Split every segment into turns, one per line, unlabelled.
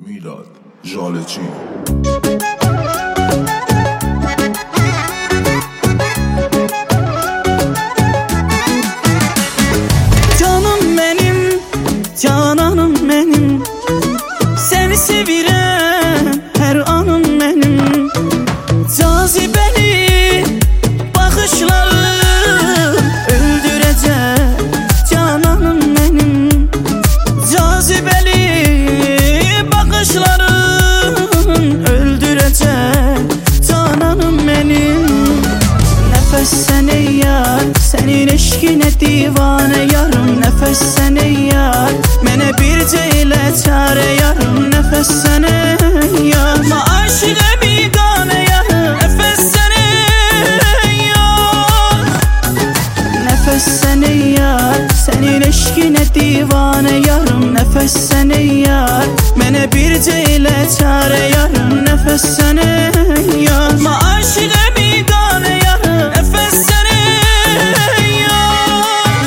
میلاد ژالچی
Canım benim, cananım benim, seni sevirəm her anım benim. Cazibeli bakışların öldürecek cananım benim. Cazibeli bakışların öldürecek cananım benim. Nefes sen ey yar, senin eşkine divane yarım. Nefes sen ey yar, mene bircə ilə çare yarım. Nefes sen ey yar, ma aşıqə bigane yarım. Nefes sen ey yar, nefes sen ey yar, senin eşkine divane yarım. Nefes sen ey yar, mene bircə ilə çare yarım. Nefes sen ey yar, ma aşıqə bigane yarım. Nefes sen ey yar.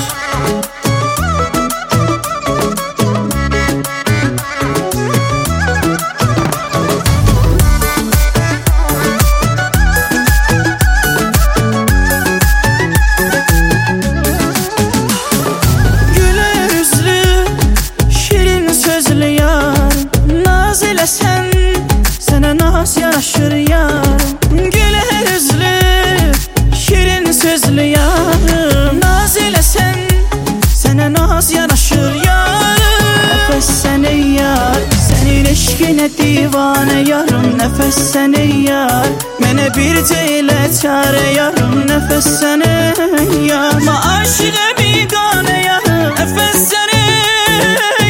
Güler yüzlü, şirin sözlü yar, naz ile sana naz yaraşır yar. Güler yüzlü, şirin sözlü yar, naz ile sana naz yaraşır yar. Nefes sen ey yar, senin eşkine divane yarım. Nefes sen ey yar, mene bircə ilə çare yarım. Nefes sen ey yar, ma aşıqə bigane yarım. Nefes sen ey